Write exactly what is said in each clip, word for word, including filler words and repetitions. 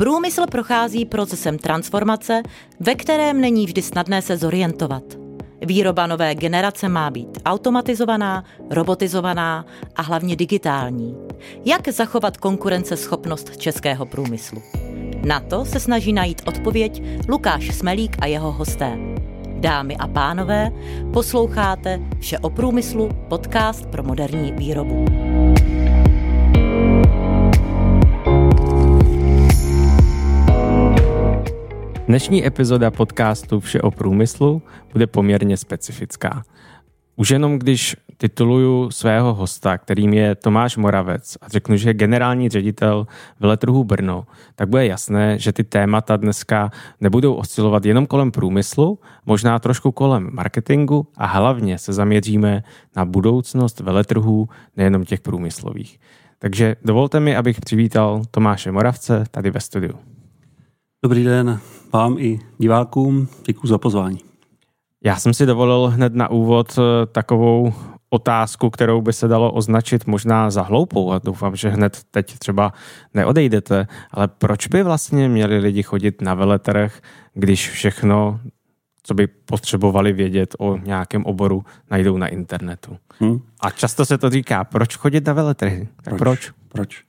Průmysl prochází procesem transformace, ve kterém není vždy snadné se zorientovat. Výroba nové generace má být automatizovaná, robotizovaná a hlavně digitální. Jak zachovat konkurenceschopnost českého průmyslu? Na to se snaží najít odpověď Lukáš Smelík a jeho hosté. Dámy a pánové, posloucháte Vše o průmyslu, podcast pro moderní výrobu. Dnešní epizoda podcastu Vše o průmyslu bude poměrně specifická. Už jenom když tituluju svého hosta, kterým je Tomáš Moravec, a řeknu, že je generální ředitel veletrhu Brno, tak bude jasné, že ty témata dneska nebudou oscilovat jenom kolem průmyslu, možná trošku kolem marketingu a hlavně se zaměříme na budoucnost veletrhů, nejenom těch průmyslových. Takže dovolte mi, abych přivítal Tomáše Moravce tady ve studiu. Dobrý den vám i divákům, děkuji za pozvání. Já jsem si dovolil hned na úvod takovou otázku, kterou by se dalo označit možná za hloupou a doufám, že hned teď třeba neodejdete, ale proč by vlastně měli lidi chodit na veletrh, když všechno, co by potřebovali vědět o nějakém oboru, najdou na internetu? Hmm. A často se to říká, proč chodit na veletrhy? Tak proč? Proč? proč?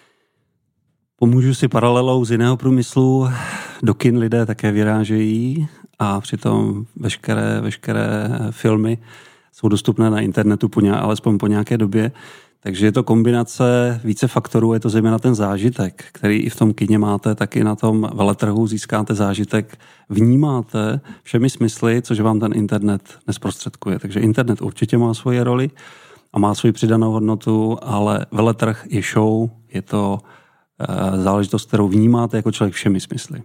Pomůžu si paralelou z jiného průmyslu. Do kin lidé také vyrážejí a přitom veškeré, veškeré filmy jsou dostupné na internetu po ně, alespoň po nějaké době. Takže je to kombinace více faktorů, je to zejména ten zážitek, který i v tom kině máte, tak i na tom veletrhu získáte zážitek. Vnímáte všemi smysly, což vám ten internet nezprostředkuje. Takže internet určitě má svoji roli a má svoji přidanou hodnotu, ale veletrh je show, je to záležitost, kterou vnímáte jako člověk všemi smysly.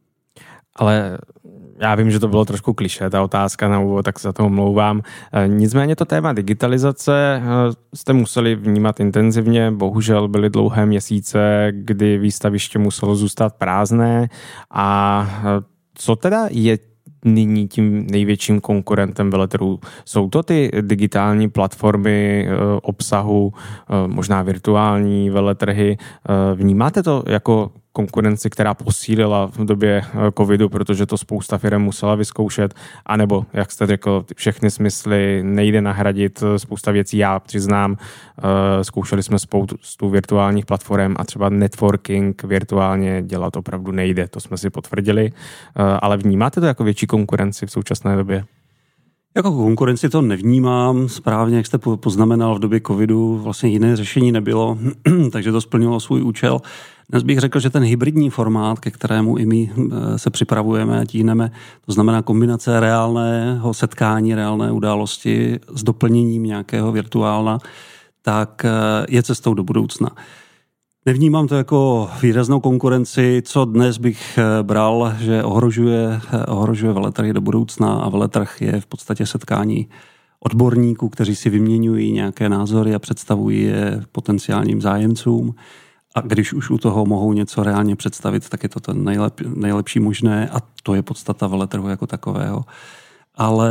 Ale já vím, že to bylo trošku klišé, ta otázka na úvod, tak se za to omlouvám. Nicméně to téma digitalizace jste museli vnímat intenzivně. Bohužel byly dlouhé měsíce, kdy výstaviště muselo zůstat prázdné. A co teda je nyní tím největším konkurentem veletrhů? Jsou to ty digitální platformy obsahu, možná virtuální veletrhy? Vnímáte to jako konkurenci, která posílila v době covidu, protože to spousta firem musela vyzkoušet, anebo, jak jste řekl, všechny smysly nejde nahradit spousta věcí. Já přiznám, zkoušeli jsme spoustu virtuálních platform a třeba networking virtuálně dělat opravdu nejde, to jsme si potvrdili, ale vnímáte to jako větší konkurenci v současné době? Jako konkurenci to nevnímám. Správně, jak jste poznamenal, v době covidu vlastně jiné řešení nebylo, takže to splnilo svůj účel. Dnes bych řekl, že ten hybridní formát, ke kterému i my se připravujeme a tíhneme, to znamená kombinace reálného setkání, reálné události s doplněním nějakého virtuálna, tak je cestou do budoucna. Nevnímám to jako výraznou konkurenci, co dnes bych bral, že ohrožuje, ohrožuje veletrhy do budoucna a veletrh je v podstatě setkání odborníků, kteří si vyměňují nějaké názory a představují je potenciálním zájemcům. A když už u toho mohou něco reálně představit, tak je to ten nejlep, nejlepší možné a to je podstata veletrhu jako takového. Ale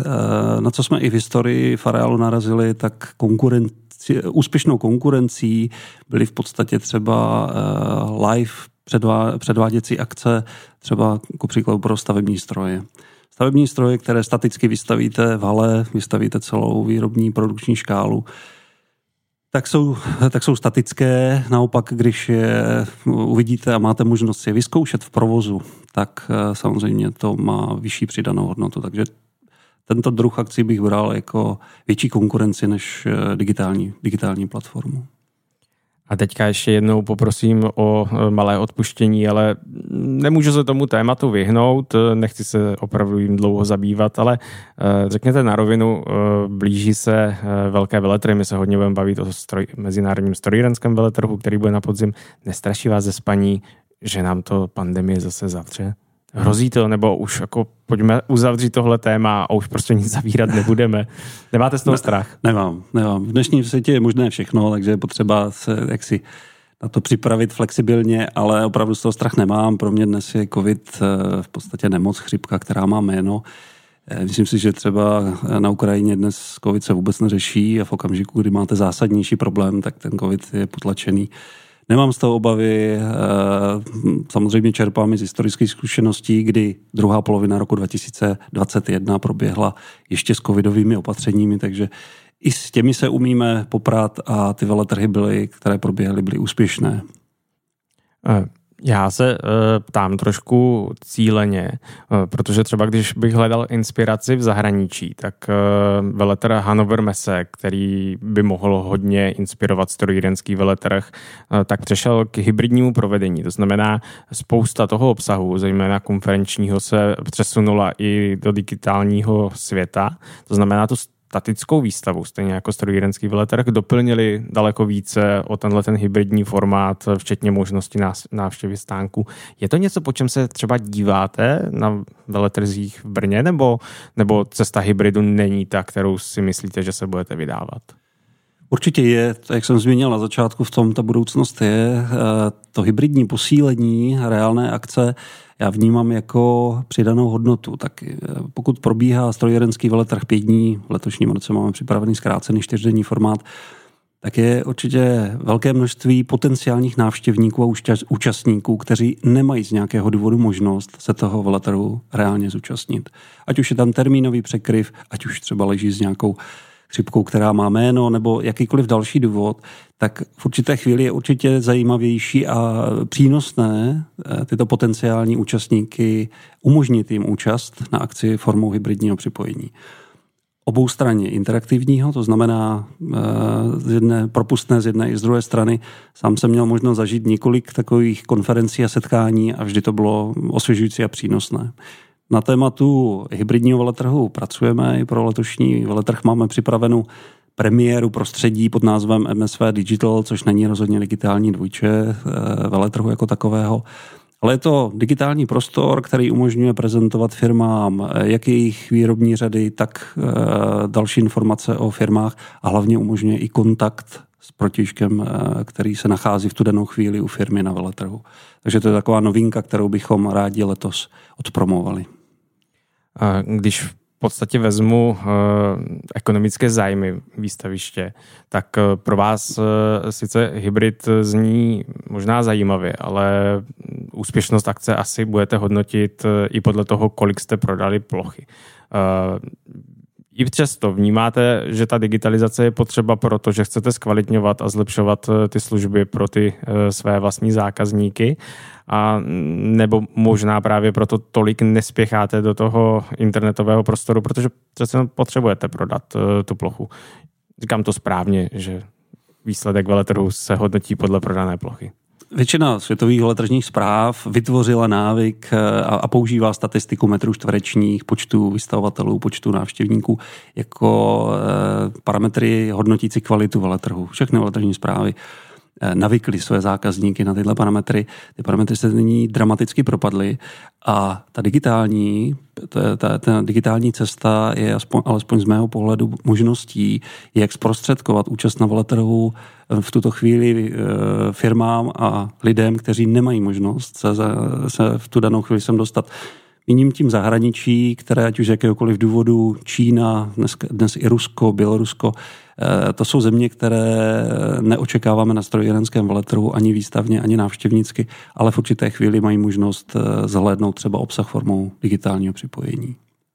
na co jsme i v historii v areálu narazili, tak konkurenci, úspěšnou konkurencí byly v podstatě třeba live předvá, předváděcí akce, třeba ku příkladu pro stavební stroje. Stavební stroje, které staticky vystavíte v hale, vystavíte celou výrobní produkční škálu, tak jsou, tak jsou statické. Naopak, když je uvidíte a máte možnost si je vyzkoušet v provozu, tak samozřejmě to má vyšší přidanou hodnotu. Takže tento druh akcí bych bral jako větší konkurenci než digitální, digitální platformu. A teďka ještě jednou poprosím o malé odpuštění, ale nemůžu se tomu tématu vyhnout, nechci se opravdu jim dlouho zabývat, ale řekněte na rovinu, blíží se velké veletrhy, my se hodně budeme bavit o stroj, mezinárodním strojírenském veletrhu, který bude na podzim. Nestraší vás ze spaní, že nám to pandemie zase zavře? Hrozí to, nebo už jako pojďme uzavřít tohle téma a už prostě nic zavírat nebudeme. Nemáte z toho strach? Ne, nemám, nemám. V dnešním světě je možné všechno, takže je potřeba se jaksi na to připravit flexibilně, ale opravdu z toho strach nemám. Pro mě dnes je covid v podstatě nemoc, chřipka, která má jméno. Myslím si, že třeba na Ukrajině dnes covid se vůbec neřeší a v okamžiku, kdy máte zásadnější problém, tak ten covid je potlačený. Nemám z toho obavy, samozřejmě čerpám i z historických zkušeností, kdy druhá polovina roku dva tisíce dvacet jedna proběhla ještě s covidovými opatřeními, takže i s těmi se umíme poprat a ty veletrhy byly, které proběhly, byly úspěšné. Já se uh, ptám trošku cíleně, uh, protože třeba když bych hledal inspiraci v zahraničí, tak uh, veletrh Hannover Messe, který by mohl hodně inspirovat strojírenský veletrh, uh, tak přešel k hybridnímu provedení. To znamená, spousta toho obsahu, zejména konferenčního, se přesunula i do digitálního světa. To znamená, tu statickou výstavu, stejně jako strojírenský veletrh, doplnili daleko více o tenhle ten hybridní formát, včetně možnosti návštěvy stánku. Je to něco, po čem se třeba díváte na veletrzích v Brně, nebo, nebo cesta hybridu není ta, kterou si myslíte, že se budete vydávat? Určitě je, jak jsem zmínil na začátku, v tom ta budoucnost je. To hybridní posílení reálné akce já vnímám jako přidanou hodnotu. Tak pokud probíhá strojírenský veletrh pět dní, v letošním roce máme připravený zkrácený čtyřdenní formát, tak je určitě velké množství potenciálních návštěvníků a účastníků, kteří nemají z nějakého důvodu možnost se toho veletrhu reálně zúčastnit. Ať už je tam termínový překryv, ať už třeba leží s nějakou chřipkou, která má jméno, nebo jakýkoliv další důvod, tak v určité chvíli je určitě zajímavější a přínosné tyto potenciální účastníky umožnit jim účast na akci formou hybridního připojení. Oboustranně interaktivního, to znamená z jedné, propustné z jedné i z druhé strany. Sám jsem měl možnost zažít několik takových konferencí a setkání a vždy to bylo osvěžující a přínosné. Na tématu hybridního veletrhu pracujeme, i pro letošní veletrh máme připravenou premiéru prostředí pod názvem M S V Digital, což není rozhodně digitální dvojče veletrhu jako takového, ale je to digitální prostor, který umožňuje prezentovat firmám jak jejich výrobní řady, tak další informace o firmách a hlavně umožňuje i kontakt s protějškem, který se nachází v tu danou chvíli u firmy na veletrhu. Takže to je taková novinka, kterou bychom rádi letos odpromovali. Když v podstatě vezmu uh, ekonomické zájmy výstaviště, tak uh, pro vás uh, sice hybrid zní možná zajímavě, ale úspěšnost akce asi budete hodnotit uh, i podle toho, kolik jste prodali plochy. Uh, I přesto vnímáte, že ta digitalizace je potřeba proto, že chcete zkvalitňovat a zlepšovat ty služby pro ty své vlastní zákazníky, a nebo možná právě proto tolik nespěcháte do toho internetového prostoru, protože přece potřebujete prodat tu plochu. Říkám to správně, že výsledek veletrhu se hodnotí podle prodané plochy. Většina světových veletržních zpráv vytvořila návyk a používá statistiku metrů čtverečních, počtu vystavovatelů, počtu návštěvníků jako parametry hodnotící kvalitu veletrhu. Všechny veletržní zprávy navykli své zákazníky na tyhle parametry. Ty parametry se nyní dramaticky propadly a ta digitální, ta, ta, ta digitální cesta je aspoň, alespoň z mého pohledu možností, jak zprostředkovat účast na veletrhu v tuto chvíli firmám a lidem, kteří nemají možnost se, se v tu danou chvíli sem dostat. Míním tím zahraničí, které ať už z jakéhokoliv důvodu Čína, dnes, dnes i Rusko, Bělorusko, to jsou země, které neočekáváme na strojírenském veletrhu ani výstavně, ani návštěvnicky, ale v určité chvíli mají možnost zhlédnout třeba obsah formou digitálního připojení.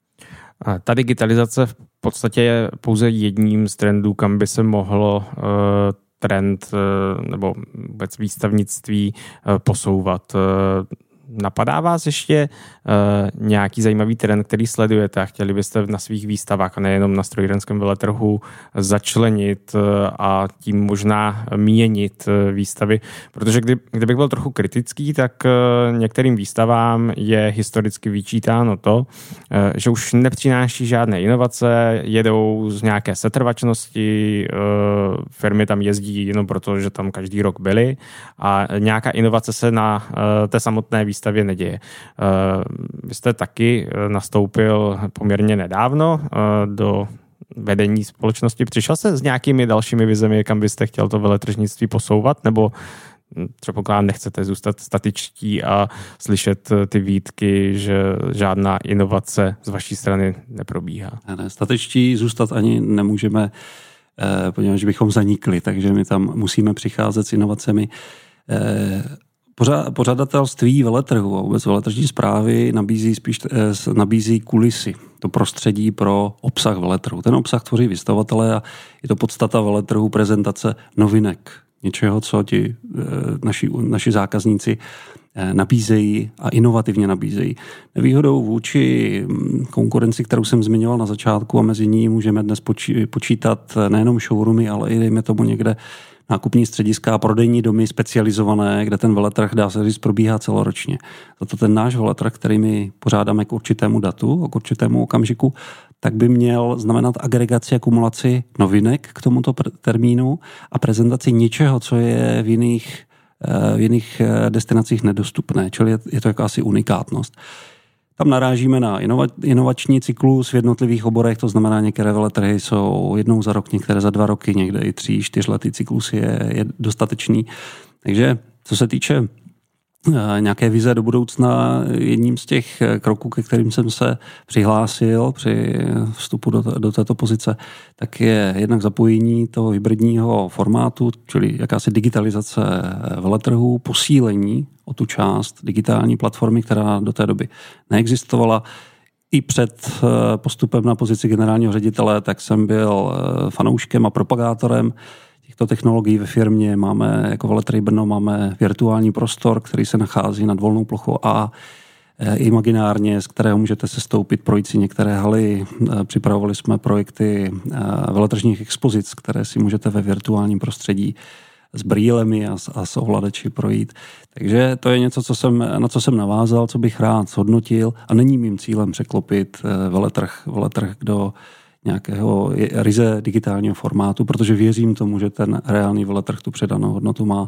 A ta digitalizace v podstatě je pouze jedním z trendů, kam by se mohlo uh, trend uh, nebo vůbec výstavnictví uh, posouvat. Uh, Napadá vás ještě uh, nějaký zajímavý trend, který sledujete a chtěli byste na svých výstavách a nejenom na strojírenském veletrhu začlenit uh, a tím možná měnit uh, výstavy? Protože kdy, kdybych byl trochu kritický, tak uh, některým výstavám je historicky vyčítáno to, uh, že už nepřináší žádné inovace, jedou z nějaké setrvačnosti, uh, firmy tam jezdí jenom proto, že tam každý rok byly a nějaká inovace se na uh, té samotné výstavě výstavě neděje. Vy jste taky nastoupil poměrně nedávno do vedení společnosti. Přišel se s nějakými dalšími vizemi, kam byste chtěl to veletržnictví posouvat, nebo třeba nechcete zůstat statičtí a slyšet ty výtky, že žádná inovace z vaší strany neprobíhá? Ne, statičtí zůstat ani nemůžeme, poněvadž bychom zanikli, takže my tam musíme přicházet s inovacemi. Pořadatelství veletrhu a vůbec veletržní správy nabízí spíš nabízí kulisy, to prostředí pro obsah veletrhu. Ten obsah tvoří vystavatelé a je to podstata veletrhu, prezentace novinek, něčeho, co ti naši, naši zákazníci nabízejí a inovativně nabízejí. Nevýhodou vůči konkurenci, kterou jsem zmiňoval na začátku, a mezi ní můžeme dnes počítat nejenom showroomy, ale i dejme tomu někde nákupní střediska a prodejní domy specializované, kde ten veletrh, dá se říct, probíhá celoročně. Zato ten náš veletrh, který my pořádáme k určitému datu, k určitému okamžiku, tak by měl znamenat agregaci a kumulaci novinek k tomuto termínu a prezentaci něčeho, co je v jiných, v jiných destinacích nedostupné, čili je to jakási unikátnost. Tam narážíme na inovační cyklus v jednotlivých oborech, to znamená, některé veletrhy jsou jednou za rok, některé za dva roky, někde i tři, čtyřletý cyklus je, je dostatečný. Takže co se týče nějaké vize do budoucna, jedním z těch kroků, ke kterým jsem se přihlásil při vstupu do, do této pozice, tak je jednak zapojení toho hybridního formátu, čili jakási digitalizace veletrhů, posílení o tu část digitální platformy, která do té doby neexistovala. I před postupem na pozici generálního ředitele, tak jsem byl fanouškem a propagátorem těchto technologií ve firmě. Máme jako Veletrhy Brno máme virtuální prostor, který se nachází nad volnou plochou A, imaginárně, z kterého můžete sestoupit, projít si některé haly. Připravovali jsme projekty veletržních expozic, které si můžete ve virtuálním prostředí s brýlemi a, a s ovladači projít. Takže to je něco, co jsem, na co jsem navázal, co bych rád zhodnotil a není mým cílem překlopit veletrh, veletrh do nějakého ryze digitálního formátu, protože věřím tomu, že ten reálný veletrh tu předanou hodnotu má.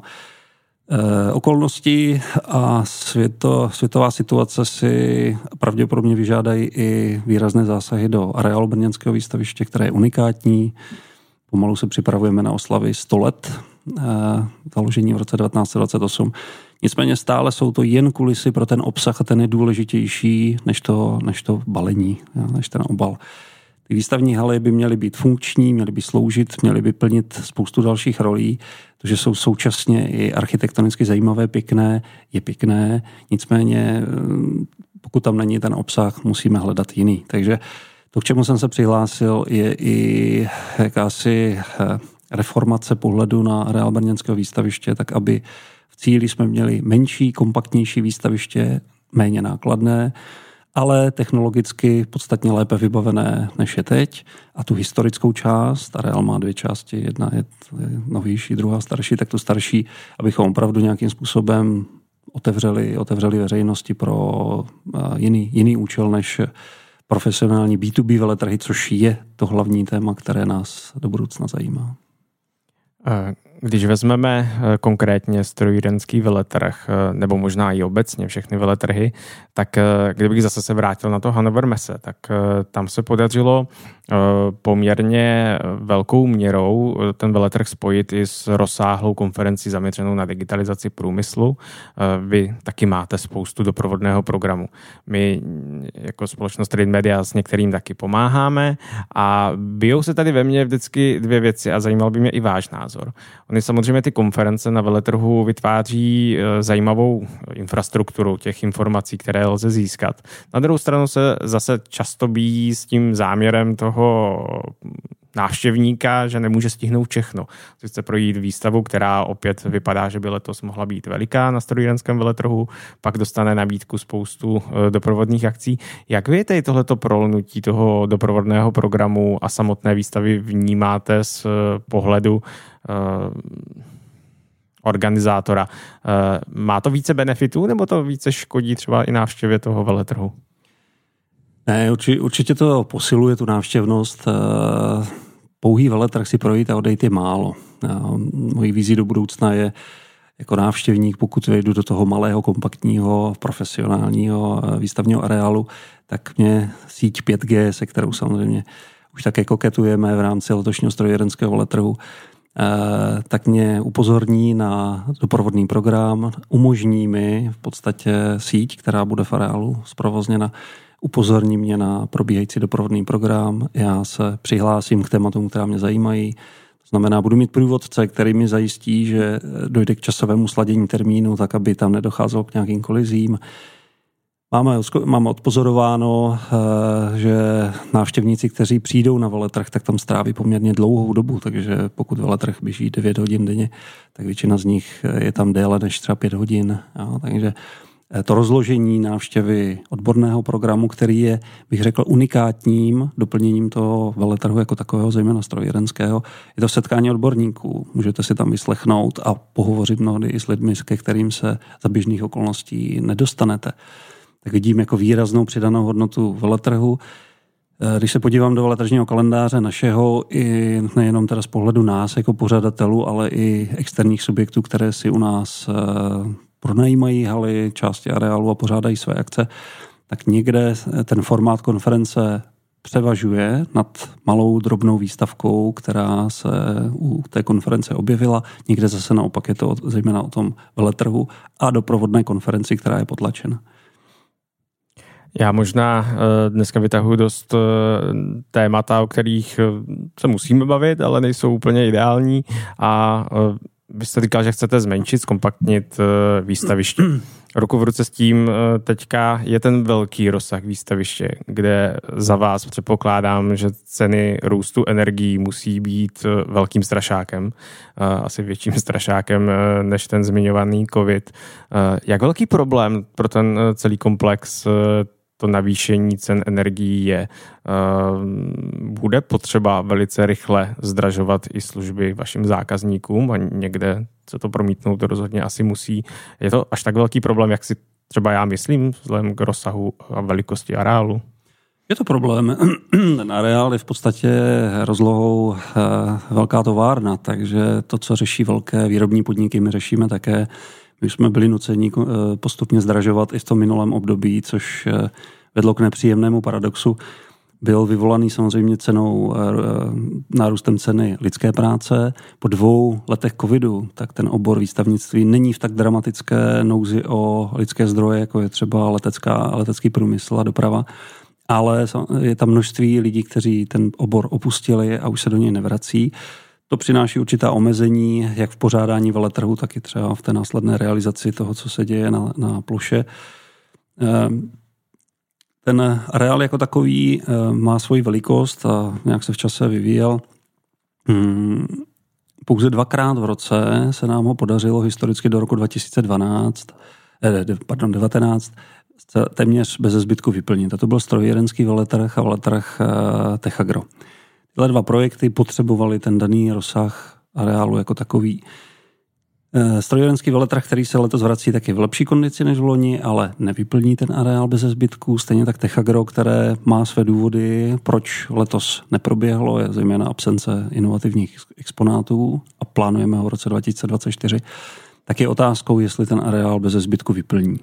E, okolnosti a světo, světová situace si pravděpodobně vyžádají i výrazné zásahy do areálu brněnského výstaviště, které je unikátní. Pomalu se připravujeme na oslavy sto let e, založení v roce devatenáct set dvacet osm. Nicméně stále jsou to jen kulisy pro ten obsah a ten je důležitější než to, než to balení, než ten obal. Ty výstavní haly by měly být funkční, měly by sloužit, měly by plnit spoustu dalších rolí, protože jsou současně i architektonicky zajímavé, pěkné, je pěkné, nicméně pokud tam není ten obsah, musíme hledat jiný. Takže to, k čemu jsem se přihlásil, je i jakási reformace pohledu na areál brněnského výstaviště, tak aby v cíli jsme měli menší, kompaktnější výstaviště, méně nákladné, ale technologicky podstatně lépe vybavené, než je teď. A tu historickou část, areál má dvě části, jedna je novější, druhá starší, tak tu starší, abychom opravdu nějakým způsobem otevřeli, otevřeli veřejnosti pro jiný, jiný účel než profesionální bé dvě bé veletrhy, což je to hlavní téma, které nás do budoucna zajímá. Když vezmeme konkrétně strojírenský veletrh, nebo možná i obecně všechny veletrhy, tak kdybych zase se vrátil na to Hannover Messe, tak tam se podařilo poměrně velkou měrou ten veletrh spojit i s rozsáhlou konferencí zaměřenou na digitalizaci průmyslu. Vy taky máte spoustu doprovodného programu. My jako společnost Trade Media s některým taky pomáháme a bijou se tady ve mně vždycky dvě věci a zajímal by mě i váš názor. Ony samozřejmě ty konference na veletrhu vytváří zajímavou infrastrukturu těch informací, které lze získat. Na druhou stranu se zase často bíjí s tím záměrem toho návštěvníka, že nemůže stihnout všechno. Chce projít výstavu, která opět vypadá, že by letos mohla být veliká na strojírenském veletrhu, pak dostane nabídku spoustu doprovodných akcí. Jak vy tady tohleto prolnutí toho doprovodného programu a samotné výstavy vnímáte z pohledu organizátora? Má to více benefitů, nebo to více škodí třeba i návštěvě toho veletrhu? Ne, určitě to posiluje tu návštěvnost. Pouhý veletrh si projít a odejít je málo. Mojí vizí do budoucna je jako návštěvník, pokud vejdu do toho malého, kompaktního, profesionálního výstavního areálu, tak mě síť pět gé, se kterou samozřejmě už také koketujeme v rámci letošního strojírenského veletrhu, tak mě upozorní na doprovodný program, umožní mi v podstatě síť, která bude v areálu zprovozněna, upozorní mě na probíhající doprovodný program, já se přihlásím k tématům, která mě zajímají, To znamená, budu mít průvodce, který mi zajistí, že dojde k časovému sladění termínu, tak aby tam nedocházelo k nějakým kolizím. Máme, máme odpozorováno, že návštěvníci, kteří přijdou na veletrh, tak tam stráví poměrně dlouhou dobu, takže pokud veletrh běží devět hodin denně, tak většina z nich je tam déle než třeba pět hodin. Jo, takže to rozložení návštěvy odborného programu, který je, bych řekl, unikátním doplněním toho veletrhu jako takového, zejména strojírenského, je to setkání odborníků. Můžete si tam vyslechnout a pohovořit mnohdy i s lidmi, ke kterým se za běžných okolností nedostanete. Tak vidím jako výraznou přidanou hodnotu veletrhu. Když se podívám do veletržního kalendáře našeho, i nejenom teda z pohledu nás jako pořadatelů, ale i externích subjektů, které si u nás pronajímají haly, části areálu a pořádají své akce, tak někde ten formát konference převažuje nad malou drobnou výstavkou, která se u té konference objevila. Někde zase naopak je to zejména o tom veletrhu a doprovodné konferenci, která je potlačena. Já možná dneska vytahuji dost témata, o kterých se musíme bavit, ale nejsou úplně ideální. A vy jste říkal, že chcete zmenšit, zkompaktnit výstaviště. Ruku v ruce s tím teďka je ten velký rozsah výstaviště, kde za vás předpokládám, že ceny růstu energií musí být velkým strašákem, asi větším strašákem než ten zmiňovaný covid. Jak velký problém pro ten celý komplex to navýšení cen energií je? Bude potřeba velice rychle zdražovat i služby vašim zákazníkům a někde se to promítnout to rozhodně asi musí. Je to až tak velký problém, jak si třeba já myslím, vzhledem k rozsahu a velikosti areálu? Je to problém. Ten areál je v podstatě rozlohou velká továrna, takže to, co řeší velké výrobní podniky, my řešíme také. My jsme byli nuceni postupně zdražovat i v tom minulém období, což vedlo k nepříjemnému paradoxu. Byl vyvolaný samozřejmě cenou, nárůstem ceny lidské práce. Po dvou letech covidu, tak ten obor výstavnictví není v tak dramatické nouzi o lidské zdroje, jako je třeba letecká, letecký průmysl a doprava. Ale je tam množství lidí, kteří ten obor opustili a už se do něj nevrací. To přináší určitá omezení, jak v pořádání veletrhu, tak i třeba v té následné realizaci toho, co se děje na, na ploše. Ten areál jako takový má svoji velikost a nějak se v čase vyvíjel. Pouze dvakrát v roce se nám ho podařilo historicky do roku dva tisíce dvanáct, pardon, devatenáct téměř bez zbytku vyplnit. A to byl strojírenský veletrh a veletrh Techagro. Tyhle dva projekty potřebovaly ten daný rozsah areálu jako takový. Strojírenský veletrh, který se letos vrací, tak je v lepší kondici než v loni, ale nevyplní ten areál bez zbytku. Stejně tak Techagro, které má své důvody, proč letos neproběhlo, je zejména absence inovativních exponátů a plánujeme ho v roce dva tisíce dvacet čtyři, tak je otázkou, jestli ten areál bez zbytku vyplní.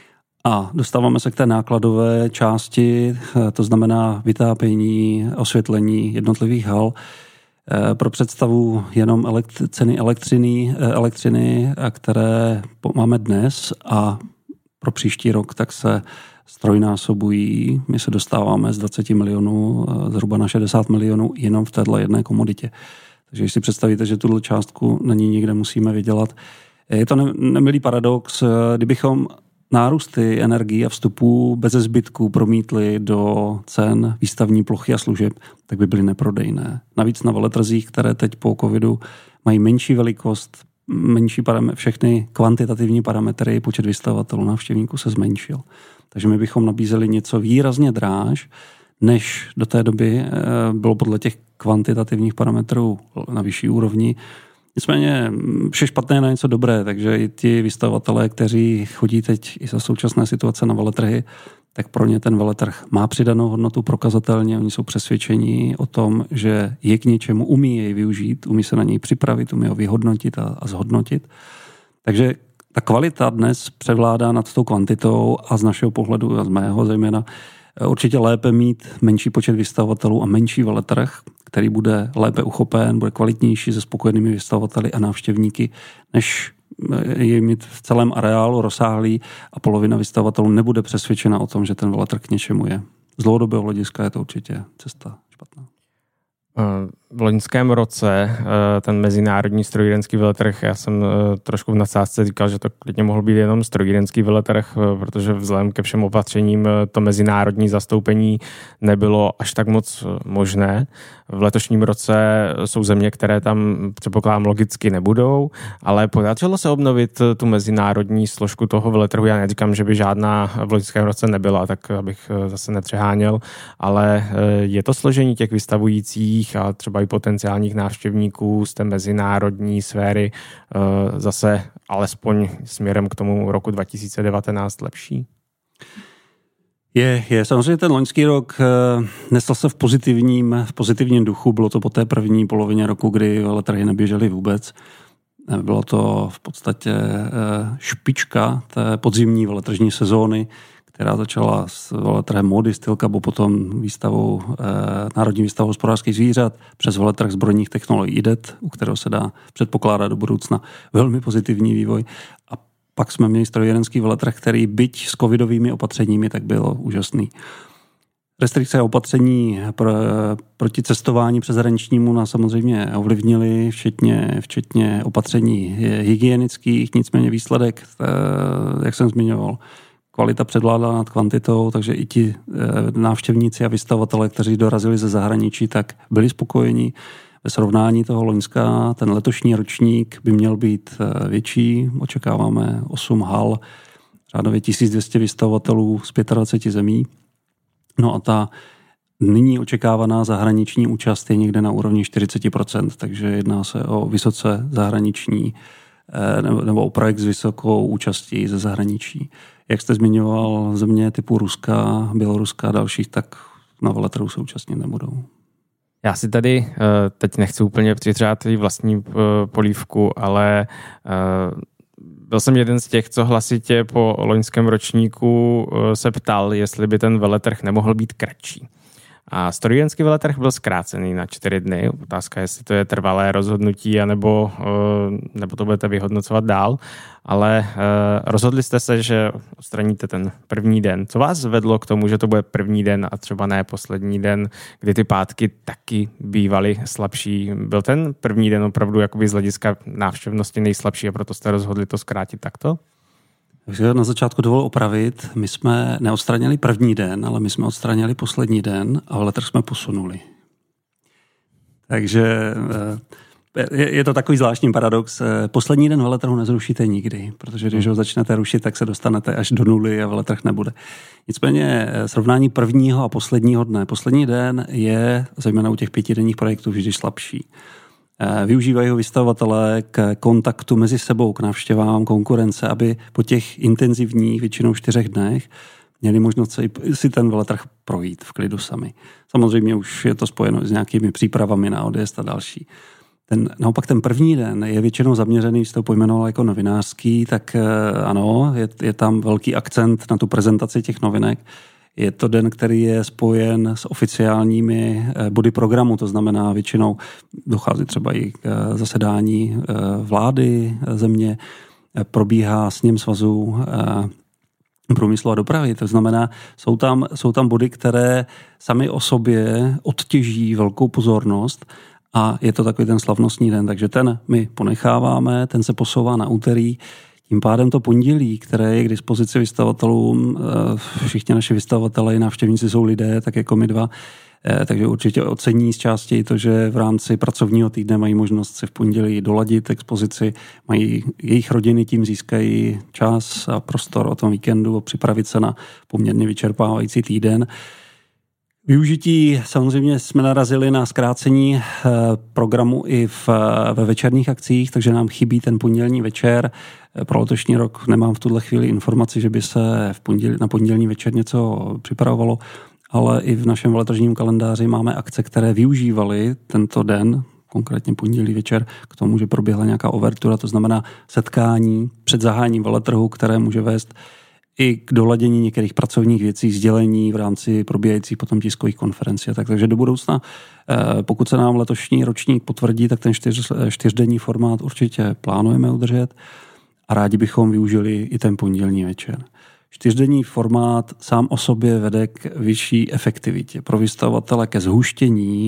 A dostáváme se k té nákladové části, to znamená vytápění, osvětlení jednotlivých hal. Pro představu jenom elekt- ceny elektřiny, elektřiny, které máme dnes a pro příští rok, tak se strojnásobují. My se dostáváme z dvacet milionů zhruba na šedesát milionů jenom v této jedné komoditě. Takže když si představíte, že tuto částku na ní někde musíme vydělat, je to nemilý paradox, kdybychom nárůsty energií a vstupů bez zbytku promítly do cen výstavní plochy a služeb, tak by byly neprodejné. Navíc na veletrzích, které teď po covidu mají menší velikost, menší parametry, všechny kvantitativní parametry, počet vystavatelů, návštěvníků se zmenšil. Takže my bychom nabízeli něco výrazně dráž, než do té doby bylo podle těch kvantitativních parametrů na vyšší úrovni. Nicméně vše špatné je na něco dobré, takže i ti vystavatelé, kteří chodí teď i za současné situace na veletrhy, tak pro ně ten veletrh má přidanou hodnotu prokazatelně. Oni jsou přesvědčení o tom, že je k něčemu, umí jej využít, umí se na něj připravit, umí ho vyhodnotit a, a zhodnotit. Takže ta kvalita dnes převládá nad tou kvantitou a z našeho pohledu a z mého zejména určitě lépe mít menší počet vystavatelů a menší veletrh, který bude lépe uchopen, bude kvalitnější se spokojenými vystavateli a návštěvníky, než je mít v celém areálu rozsáhlý a polovina vystavatelů nebude přesvědčena o tom, že ten veletrh k něčemu je. Z dlouhodobého hlediska je to určitě cesta špatná. V loňském roce ten mezinárodní strojírenský veletrh, já jsem trošku v nadsázce říkal, že to klidně mohl být jenom strojírenský veletrh, protože vzhledem ke všem opatřením to mezinárodní zastoupení nebylo až tak moc možné. V letošním roce jsou země, které tam předpokládám logicky nebudou, ale podařilo se obnovit tu mezinárodní složku toho veletrhu. Já neříkám, že by žádná v loňském roce nebyla, tak abych zase nepřeháněl, ale je to složení těch vystavujících a třeba i potenciálních návštěvníků z té mezinárodní sféry zase alespoň směrem k tomu roku dva tisíce devatenáct lepší? Je, je. Samozřejmě ten loňský rok nesl se v pozitivním, v pozitivním duchu. Bylo to po té první polovině roku, kdy veletrhy neběžely vůbec. Bylo to v podstatě špička té podzimní veletržní sezóny, která začala s veletrhem módy Stylkabo, potom výstavou, Národní výstavou hospodářských zvířat, přes veletrh zbrojních technologií I D E T, u kterého se dá předpokládat do budoucna velmi pozitivní vývoj. A pak jsme měli strojírenský veletrh, který byť s covidovými opatřeními, tak byl úžasný. Restrikce a opatření pro, proti cestování přeshraničnímu nás samozřejmě ovlivnily, včetně, včetně opatření hygienických, nicméně výsledek, jak jsem zmiňoval, kvalita předvládala nad kvantitou, takže i ti návštěvníci a vystavovatelé, kteří dorazili ze zahraničí, tak byli spokojeni. Ve srovnání toho loňska ten letošní ročník by měl být větší. Očekáváme osm hal, řádově tisíc dvě stě vystavovatelů z dvaceti pěti zemí. No a ta nyní očekávaná zahraniční účast je někde na úrovni čtyřicet procent, takže jedná se o vysoce zahraniční nebo o projekt s vysokou účastí ze zahraničí. Jak jste zmiňoval, země typu Ruska, Běloruska a dalších, tak na veletrhu se účastnit nebudou. Já si tady teď nechci úplně přitřát vlastní polívku, ale byl jsem jeden z těch, co hlasitě po loňském ročníku se ptal, jestli by ten veletrh nemohl být kratší. A strojírenský veletrh byl zkrácený na čtyři dny. Otázka, jestli to je trvalé rozhodnutí, anebo, nebo to budete vyhodnocovat dál. Ale rozhodli jste se, že odstraníte ten první den. Co vás vedlo k tomu, že to bude první den a třeba ne poslední den, kdy ty pátky taky bývaly slabší? Byl ten první den opravdu jakoby z hlediska návštěvnosti nejslabší a proto jste rozhodli to zkrátit takto? Takže na začátku dovolil opravit. My jsme neodstranili první den, ale my jsme odstranili poslední den a veletrh jsme posunuli. Takže je to takový zvláštní paradox. Poslední den veletrhu nezrušíte nikdy, protože když ho začnete rušit, tak se dostanete až do nuly a veletrh nebude. Nicméně srovnání prvního a posledního dne. Poslední den je, zejména u těch pětidenních projektů, vždy slabší. Využívají ho vystavovatelé k kontaktu mezi sebou, k návštěvám konkurence, aby po těch intenzivních, většinou čtyřech dnech, měli možnost si ten veletrh projít v klidu sami. Samozřejmě už je to spojeno s nějakými přípravami na odjezd a další. Ten, naopak ten první den je většinou zaměřený, jste to pojmenoval jako novinářský, tak ano, je, je tam velký akcent na tu prezentaci těch novinek. Je to den, který je spojen s oficiálními body programu, to znamená většinou dochází třeba i k zasedání vlády země, probíhá sněm svazu průmyslu a dopravy. To znamená, jsou tam, jsou tam body, které sami o sobě odtěží velkou pozornost a je to takový ten slavnostní den, takže ten my ponecháváme, ten se posouvá na úterý. Tím pádem to pondělí, které je k dispozici vystavovatelům, všichni naši vystavovatelé i návštěvníci jsou lidé, tak jako my dva, takže určitě ocení z části to, že v rámci pracovního týdne mají možnost si v pondělí doladit expozici, mají jejich rodiny, tím získají čas a prostor o tom víkendu a připravit se na poměrně vyčerpávající týden. Využití, samozřejmě jsme narazili na zkrácení programu i v, ve večerních akcích, takže nám chybí ten pondělní večer. Pro letošní rok nemám v tuhle chvíli informaci, že by se v pondělí, na pondělní večer něco připravovalo, ale i v našem veletržním kalendáři máme akce, které využívaly tento den, konkrétně pondělí večer, k tomu, že proběhla nějaká overtura, to znamená setkání před zahájením veletrhu, které může vést i k doladění některých pracovních věcí, sdělení v rámci probíhajících potom tiskových konferencí. Tak, takže do budoucna, pokud se nám letošní ročník potvrdí, tak ten čtyř, čtyřdenní formát určitě plánujeme udržet a rádi bychom využili i ten pondělní večer. Čtyřdenní formát sám o sobě vede k vyšší efektivitě. Pro vystavovatele ke zhuštění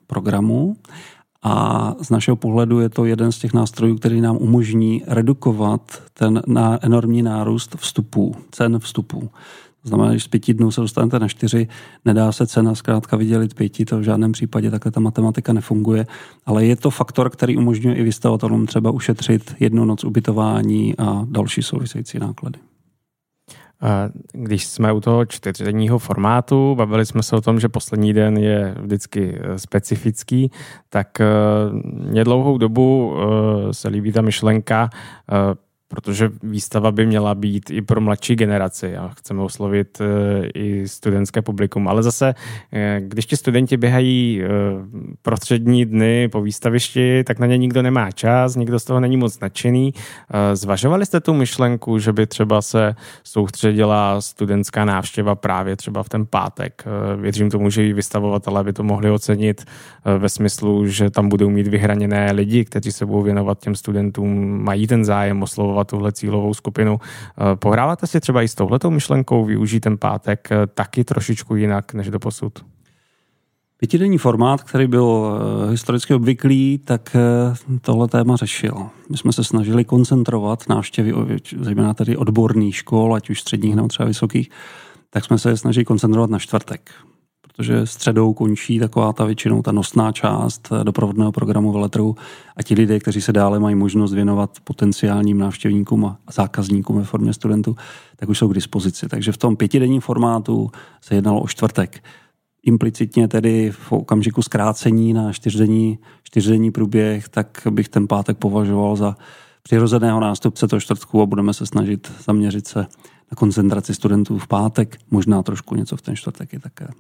programu. A z našeho pohledu je to jeden z těch nástrojů, který nám umožní redukovat ten enormní nárůst vstupů, cen vstupů. To znamená, když z pěti dnů se dostanete na čtyři, nedá se cena zkrátka vydělit pěti, to v žádném případě takhle ta matematika nefunguje, ale je to faktor, který umožňuje i vystavatelům třeba ušetřit jednu noc ubytování a další související náklady. Když jsme u toho čtyřdenního formátu, bavili jsme se o tom, že poslední den je vždycky specifický, tak mě dlouhou dobu se líbí ta myšlenka, protože výstava by měla být i pro mladší generaci a chceme oslovit i studentské publikum. Ale zase, když ti studenti běhají prostřední dny po výstavišti, tak na ně nikdo nemá čas, nikdo z toho není moc nadšený. Zvažovali jste tu myšlenku, že by třeba se soustředila studentská návštěva právě třeba v ten pátek? Věřím tomu, že i vystavovatelé by to mohli ocenit ve smyslu, že tam budou mít vyhraněné lidi, kteří se budou věnovat těm studentům, mají ten zájem oslovovat tuhle cílovou skupinu. Pohráváte si třeba i s touhletou myšlenkou využít ten pátek taky trošičku jinak než doposud? Pětidenní formát, který byl historicky obvyklý, tak tohle téma řešil. My jsme se snažili koncentrovat návštěvy, zejména tedy odborných škol, ať už středních nebo třeba vysokých, tak jsme se snažili koncentrovat na čtvrtek. Protože středou končí taková ta většinou ta nosná část doprovodného programu veletrhu a ti lidé, kteří se dále mají možnost věnovat potenciálním návštěvníkům a zákazníkům ve formě studentů, tak už jsou k dispozici. Takže v tom pětidenním formátu se jednalo o čtvrtek. Implicitně tedy v okamžiku zkrácení na čtyřdenní, čtyřdenní průběh, tak bych ten pátek považoval za přirozeného nástupce toho čtvrtku a budeme se snažit zaměřit se na koncentraci studentů v pátek, možná trošku něco v ten čtvrtek je také.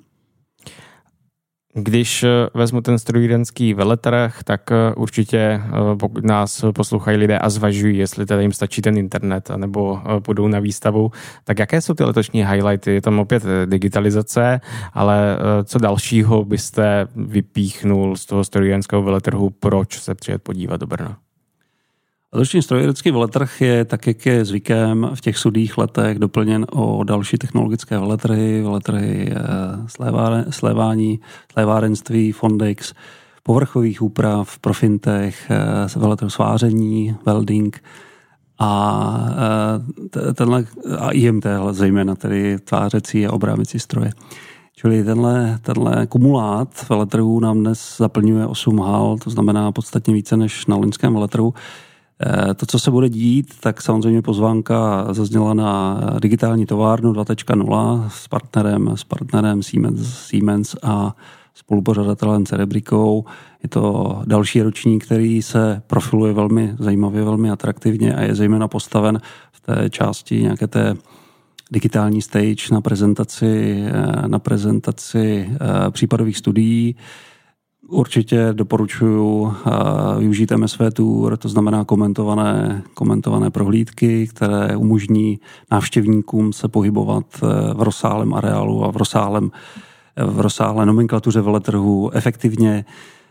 Když vezmu ten strojírenský veletrh, tak určitě, pokud nás poslouchají lidé a zvažují, jestli teda jim stačí ten internet, anebo půjdou na výstavu, tak jaké jsou ty letošní highlighty? Je tam opět digitalizace, ale co dalšího byste vypíchnul z toho strojírenského veletrhu, proč se přijet podívat do Brna? Letošní strojírenský veletrh je, tak jak je zvykem, v těch sudých letech doplněn o další technologické veletrhy, veletrhy slévání, slévárenství, Fondex, povrchových úprav, Profintech, veletrh sváření, welding a, tenhle, a I M T, zejména tedy tvářecí a obráběcí stroje. Čili tenhle, tenhle kumulát veletrhů nám dnes zaplňuje osm hal, to znamená podstatně více než na loňském veletrhu. To, co se bude dít, tak samozřejmě pozvánka zazněla na digitální továrnu dva tečka nula s partnerem, s partnerem Siemens, Siemens a spolupořadatelem Cerebrikou. Je to další ročník, který se profiluje velmi zajímavě, velmi atraktivně a je zejména postaven v té části nějaké té digitální stage na prezentaci, na prezentaci případových studií. Určitě doporučuji využít M S V Tour, to znamená komentované, komentované prohlídky, které umožní návštěvníkům se pohybovat v rozsáhlém areálu a v rozsáhlém, v rozsáhlé nomenklatuře veletrhu efektivně.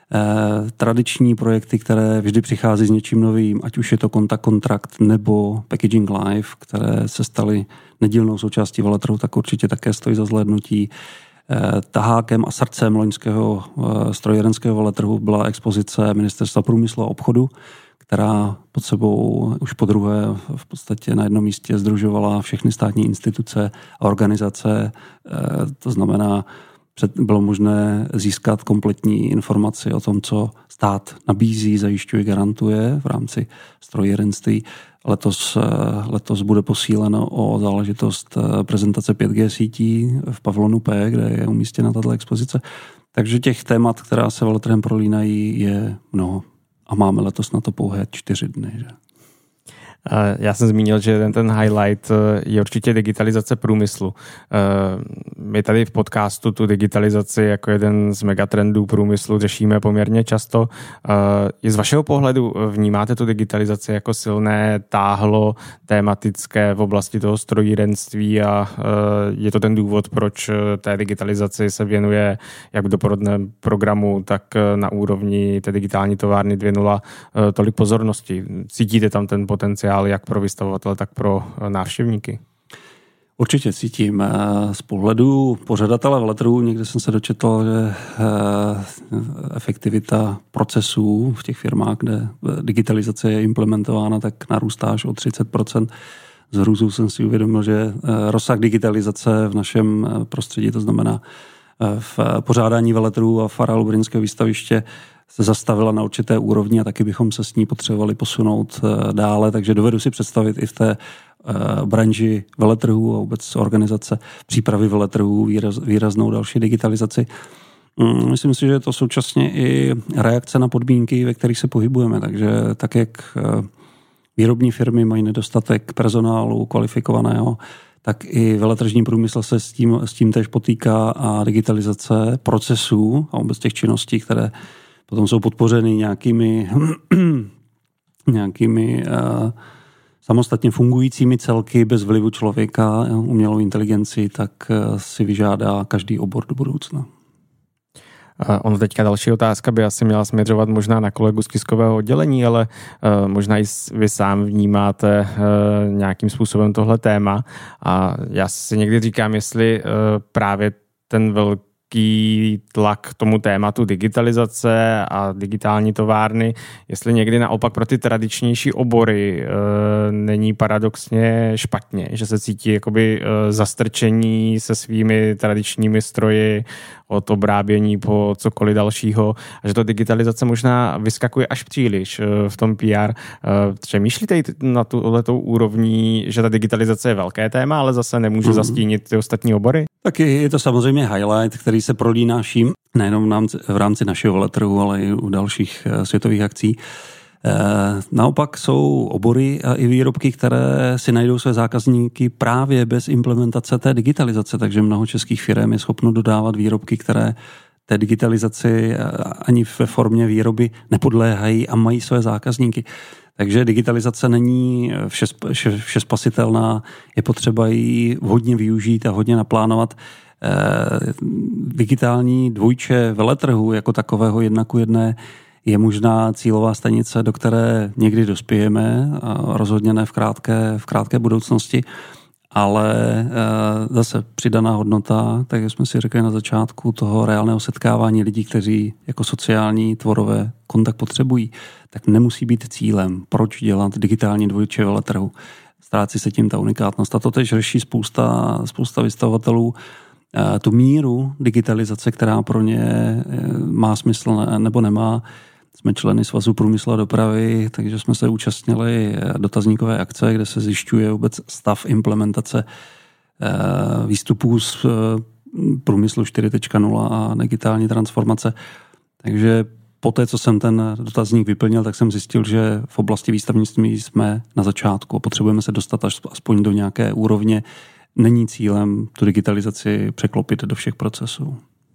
Tradiční projekty, které vždy přichází s něčím novým, ať už je to Contact Contract nebo Packaging Live, které se staly nedílnou součástí veletrhu, tak určitě také stojí za zhlédnutí. Tahákem a srdcem loňského strojírenského veletrhu byla expozice Ministerstva průmyslu a obchodu, která pod sebou už po druhé v podstatě na jednom místě sdružovala všechny státní instituce a organizace. To znamená, bylo možné získat kompletní informaci o tom, co stát nabízí, zajišťuje, garantuje v rámci strojírenství. Letos, letos bude posíleno o záležitost prezentace pět G sítí v pavilonu P, kde je umístěna tato expozice. Takže těch témat, která se veletrhem prolínají, je mnoho. A máme letos na to pouhé čtyři dny. Že? Já jsem zmínil, že ten, ten highlight je určitě digitalizace průmyslu. My tady v podcastu tu digitalizaci jako jeden z megatrendů průmyslu řešíme poměrně často. I z vašeho pohledu vnímáte tu digitalizaci jako silné táhlo tematické v oblasti toho strojírenství a je to ten důvod, proč té digitalizaci se věnuje jak v doprovodném programu, tak na úrovni té digitální továrny dvě tečka nula tolik pozornosti. Cítíte tam ten potenciál jak pro vystavovatele, tak pro návštěvníky? Určitě cítím. Z pohledu pořadatele veletrhů někde jsem se dočetl, že efektivita procesů v těch firmách, kde digitalizace je implementována, tak narůstá až o třicet procent. Z hrůzou jsem si uvědomil, že rozsah digitalizace v našem prostředí, to znamená v pořádání veletrhů a v areálu brněnského výstaviště, se zastavila na určité úrovni a taky bychom se s ní potřebovali posunout dále, takže dovedu si představit i v té branži veletrhů a vůbec organizace přípravy veletrhů výraz, výraznou další digitalizaci. Myslím si, že je to současně i reakce na podmínky, ve kterých se pohybujeme, takže tak, jak výrobní firmy mají nedostatek personálu kvalifikovaného, tak i veletržní průmysl se s tím, s tím též potýká a digitalizace procesů a vůbec těch činností, které potom jsou podpořeny nějakými, nějakými uh, samostatně fungujícími celky bez vlivu člověka, umělou inteligenci, tak uh, si vyžádá každý obor do budoucna. Ono teďka další otázka by asi měla směřovat možná na kolegu z tiskového oddělení, ale uh, možná i vy sám vnímáte uh, nějakým způsobem tohle téma. A já si někdy říkám, jestli uh, právě ten velký tlak k tomu tématu digitalizace a digitální továrny, jestli někdy naopak pro ty tradičnější obory e, není paradoxně špatně, že se cítí jakoby e, zastrčení se svými tradičními stroji od obrábění po cokoliv dalšího a že to digitalizace možná vyskakuje až příliš e, v tom P R. E, přemýšlíte na tuhletou úrovní, že ta digitalizace je velké téma, ale zase nemůže mm. zastínit ty ostatní obory? Tak je to samozřejmě highlight, který se prolíná vším, nejenom v rámci našeho veletrhu, ale i u dalších světových akcí. Naopak jsou obory a i výrobky, které si najdou své zákazníky právě bez implementace té digitalizace, takže mnoho českých firm je schopno dodávat výrobky, které té digitalizaci ani ve formě výroby nepodléhají a mají své zákazníky. Takže digitalizace není všespasitelná, je potřeba ji hodně využít a hodně naplánovat. Digitální dvojče veletrhu jako takového jedna ku jedné je možná cílová stanice, do které někdy dospějeme, rozhodně ne v krátké, v krátké budoucnosti, ale zase přidaná hodnota, tak jak jsme si řekli na začátku, toho reálného setkávání lidí, kteří jako sociální tvorové kontakt potřebují, tak nemusí být cílem. Proč dělat digitální dvojče veletrhu? Ztrácí se tím ta unikátnost. A to tež řeší spousta, spousta vystavovatelů. Tu míru digitalizace, která pro ně má smysl nebo nemá. Jsme členy Svazu průmyslu a dopravy, takže jsme se účastnili dotazníkové akce, kde se zjišťuje vůbec stav implementace výstupů z průmyslu čtyři tečka nula a digitální transformace. Takže po té, co jsem ten dotazník vyplnil, tak jsem zjistil, že v oblasti výstavnictví jsme na začátku a potřebujeme se dostat až aspoň do nějaké úrovně. Není cílem tu digitalizaci překlopit do všech procesů.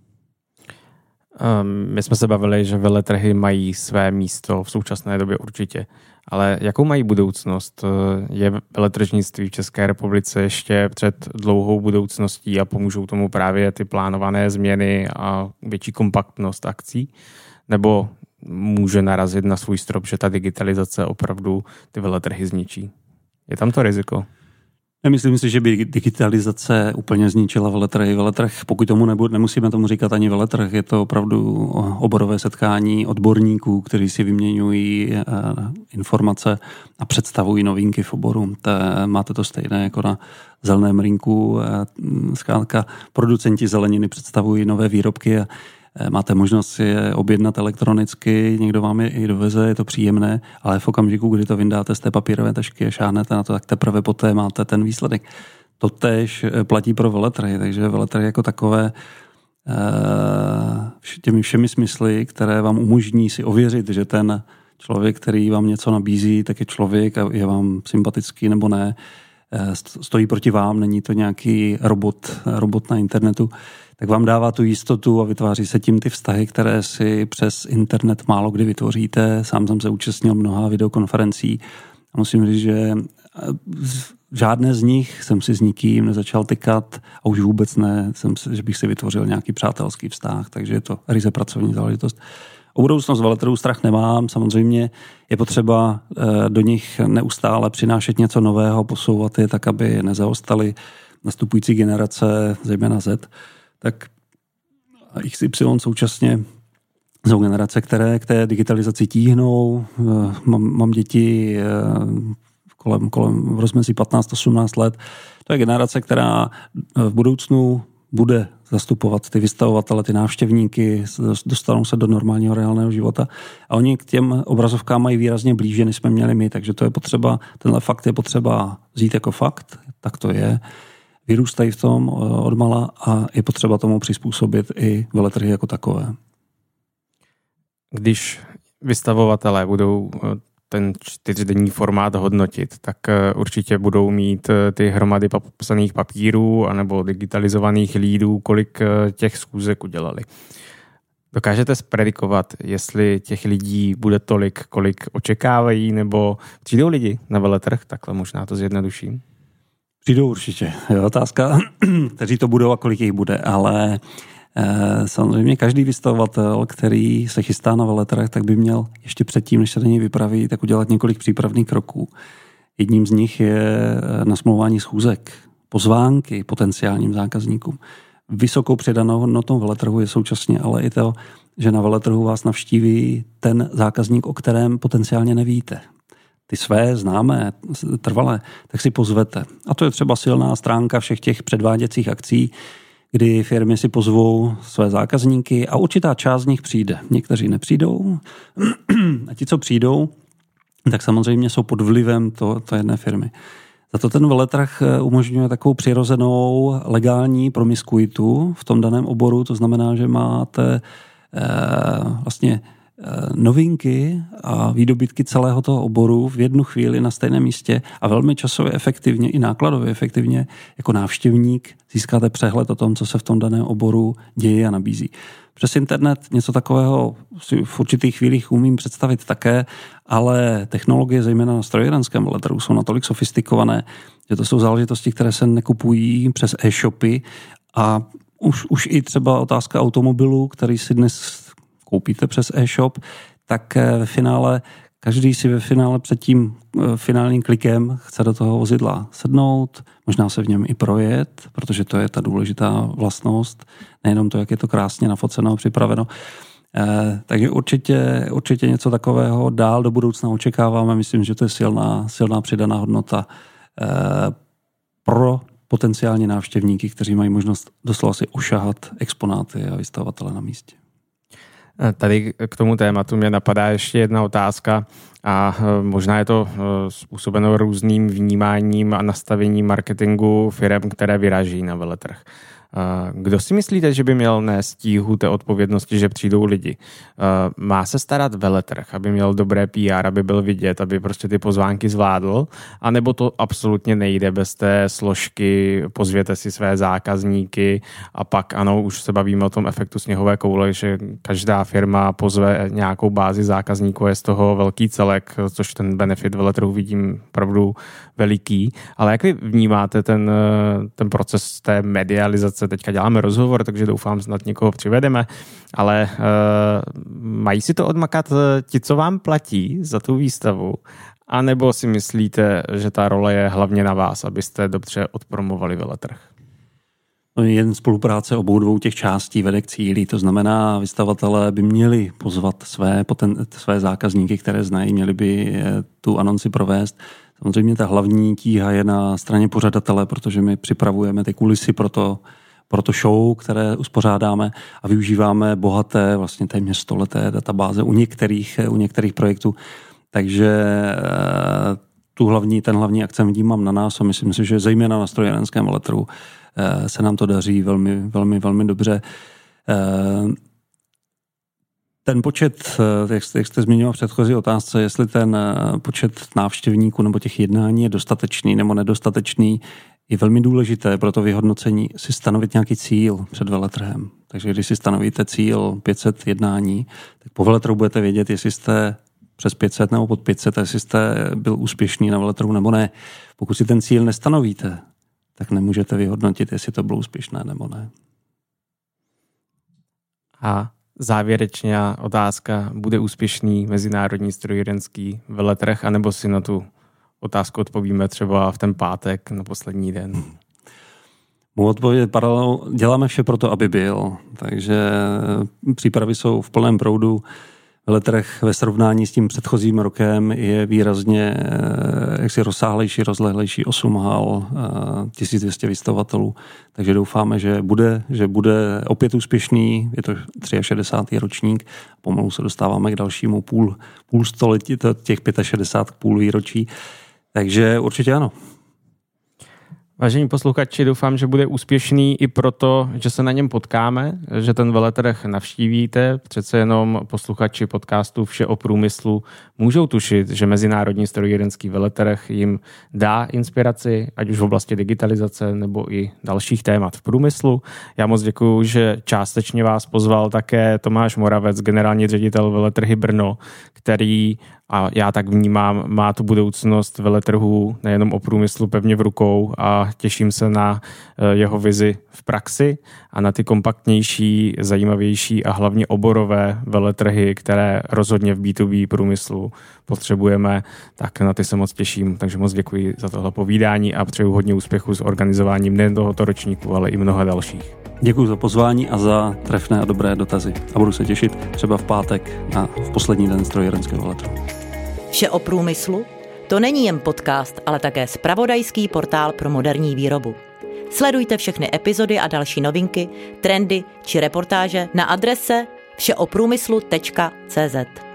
My jsme se bavili, že veletrhy mají své místo v současné době určitě, ale jakou mají budoucnost? Je veletržnictví v České republice ještě před dlouhou budoucností a pomůžou tomu právě ty plánované změny a větší kompaktnost akcí? Nebo může narazit na svůj strop, že ta digitalizace opravdu ty veletrhy zničí? Je tam to riziko? Nemyslím si, že by digitalizace úplně zničila veletrhy. Veletrh, pokud tomu nebude, nemusíme tomu říkat ani veletrh, je to opravdu oborové setkání odborníků, kteří si vyměňují informace a představují novinky v oboru. Máte to stejné jako na zeleném rynku. Zkrátka producenti zeleniny představují nové výrobky a máte možnost si je objednat elektronicky, někdo vám je i doveze, je to příjemné, ale v okamžiku, kdy to vyndáte z té papírové tašky a šáhnete na to, tak teprve poté máte ten výsledek. To též platí pro veletrhy, takže veletrhy jako takové těmi všemi smysly, které vám umožní si ověřit, že ten člověk, který vám něco nabízí, tak je člověk a je vám sympatický nebo ne, stojí proti vám, není to nějaký robot, robot na internetu, tak vám dává tu jistotu a vytváří se tím ty vztahy, které si přes internet málo kdy vytvoříte. Sám jsem se účastnil mnoha videokonferencí a musím říct, že žádné z nich jsem si s nikým nezačal tykat a už vůbec ne, jsem, že bych si vytvořil nějaký přátelský vztah, takže je to ryze pracovní záležitost. O budoucnost veletrhů strach nemám, samozřejmě je potřeba do nich neustále přinášet něco nového, posouvat je tak, aby nezaostali. nastupující generace, zejména Z, tak X Y současně jsou generace, které k té digitalizaci tíhnou. Mám, mám děti kolem, kolem v rozmezí patnáct osmnáct let. To je generace, která v budoucnu bude zastupovat ty vystavovatele, ty návštěvníky, dostanou se do normálního reálného života a oni k těm obrazovkám mají výrazně blíže, než jsme měli my, takže to je potřeba, tenhle fakt je potřeba vzít jako fakt, tak to je. Vyrůstají v tom odmala a je potřeba tomu přizpůsobit i veletrhy jako takové. Když vystavovatelé budou ten čtyřdenní formát hodnotit, tak určitě budou mít ty hromady psaných papírů anebo digitalizovaných lídů, kolik těch schůzek udělali. Dokážete zpredikovat, jestli těch lidí bude tolik, kolik očekávají, nebo přijdou lidi na veletrh? Takhle možná to zjednoduším. Přijdou určitě. Je otázka, kteří to budou a kolik jich bude, ale eh, samozřejmě každý vystavovatel, který se chystá na veletrh, tak by měl ještě předtím, než se do něj vypraví, tak udělat několik přípravných kroků. Jedním z nich je nasmlouvání schůzek, pozvánky potenciálním zákazníkům. Vysokou přidanou hodnotou veletrhu je současně ale i to, že na veletrhu vás navštíví ten zákazník, o kterém potenciálně nevíte. Ty své známé, trvalé, tak si pozvete. A to je třeba silná stránka všech těch předváděcích akcí, kdy firmy si pozvou své zákazníky a určitá část z nich přijde. Někteří nepřijdou a ti, co přijdou, tak samozřejmě jsou pod vlivem to, to jedné firmy. Za to ten veletrh umožňuje takovou přirozenou legální promiskuitu v tom daném oboru, to znamená, že máte eh, vlastně novinky a výdobytky celého toho oboru v jednu chvíli na stejném místě a velmi časově efektivně i nákladově efektivně jako návštěvník získáte přehled o tom, co se v tom daném oboru děje a nabízí. Přes internet něco takového si v určitých chvílích umím představit také, ale technologie, zejména na strojírenském veletrhu, jsou natolik sofistikované, že to jsou záležitosti, které se nekupují přes e-shopy a už, už i třeba otázka automobilu, který si dnes koupíte přes e-shop, tak ve finále, každý si ve finále před tím finálním klikem chce do toho vozidla sednout, možná se v něm i projet, protože to je ta důležitá vlastnost, nejenom to, jak je to krásně nafoceno, připraveno. Eh, takže určitě, určitě něco takového dál do budoucna očekáváme. Myslím, že to je silná, silná přidaná hodnota eh, pro potenciální návštěvníky, kteří mají možnost doslova si ošahat exponáty a vystavovatele na místě. Tady k tomu tématu mě napadá ještě jedna otázka a možná je to způsobeno různým vnímáním a nastavením marketingu firem, které vyráží na veletrh. Kdo si myslíte, že by měl nést tíhu té odpovědnosti, že přijdou lidi? Má se starat veletrh, aby měl dobré P R, aby byl vidět, aby prostě ty pozvánky zvládl? A nebo to absolutně nejde bez té složky, pozvěte si své zákazníky a pak ano, už se bavíme o tom efektu sněhové koule, že každá firma pozve nějakou bázi zákazníků, je z toho velký celek, což ten benefit veletrhu vidím opravdu veliký. Ale jak vy vnímáte ten, ten proces té medializace? Teďka děláme rozhovor, takže doufám, snad někoho přivedeme, ale uh, mají si to odmakat ti, co vám platí za tu výstavu, anebo si myslíte, že ta role je hlavně na vás, abyste dobře odpromovali veletrh? Jen spolupráce obou dvou těch částí vede k cíli, to znamená, vystavatelé by měli pozvat své, poten, své zákazníky, které znají, měli by tu anonci provést. Samozřejmě ta hlavní tíha je na straně pořadatele, protože my připravujeme ty kulisy pro to, pro to show, které uspořádáme a využíváme bohaté, vlastně téměř stoleté databáze u některých, u některých projektů. Takže tu hlavní, ten hlavní akcent vnímám na nás a myslím si, že zejména na strojírenském veletrhu se nám to daří velmi, velmi, velmi dobře. Ten počet, jak jste, jak jste zmiňoval v předchozí otázce, jestli ten počet návštěvníků nebo těch jednání je dostatečný nebo nedostatečný, je velmi důležité pro to vyhodnocení si stanovit nějaký cíl před veletrhem. Takže když si stanovíte cíl pět set jednání, tak po veletrhu budete vědět, jestli jste přes pět set nebo pod pět set, jestli jste byl úspěšný na veletrhu nebo ne. Pokud si ten cíl nestanovíte, tak nemůžete vyhodnotit, jestli to bylo úspěšné nebo ne. A závěrečně otázka, bude úspěšný mezinárodní strojírenský veletrh, anebo si na tu otázku odpovíme třeba v ten pátek na poslední den? Mohu odpovědět paralelně, děláme vše pro to, aby byl, takže přípravy jsou v plném proudu. Veletrh ve srovnání s tím předchozím rokem je výrazně jaksi rozsáhlejší, rozlehlejší, osm hal, tisíc dvě stě vystavatelů, takže doufáme, že bude, že bude opět úspěšný, je to šedesátý třetí ročník, pomalu se dostáváme k dalšímu půl, půl století, těch šedesát pět půl výročí, takže určitě ano. Vážení posluchači, doufám, že bude úspěšný i proto, že se na něm potkáme, že ten veletrh navštívíte. Přece jenom posluchači podcastu Vše o průmyslu můžou tušit, že Mezinárodní strojírenský veletrh jim dá inspiraci, ať už v oblasti digitalizace nebo i dalších témat v průmyslu. Já moc děkuju, že částečně vás pozval také Tomáš Moravec, generální ředitel Veletrhy Brno, který, a já tak vnímám, má tu budoucnost veletrhů nejenom o průmyslu pevně v rukou a těším se na jeho vizi v praxi a na ty kompaktnější, zajímavější a hlavně oborové veletrhy, které rozhodně v bé dvě bé průmyslu potřebujeme, tak na ty se moc těším. Takže moc děkuji za tohle povídání a přeju hodně úspěchu s organizováním nejen tohoto ročníku, ale i mnoha dalších. Děkuji za pozvání a za trefné a dobré dotazy. A budu se těšit třeba v pátek na v poslední den strojírenského veletrhu. Vše o průmyslu? To není jen podcast, ale také zpravodajský portál pro moderní výrobu. Sledujte všechny epizody a další novinky, trendy či reportáže na adrese všeoprůmyslu tečka cé zet.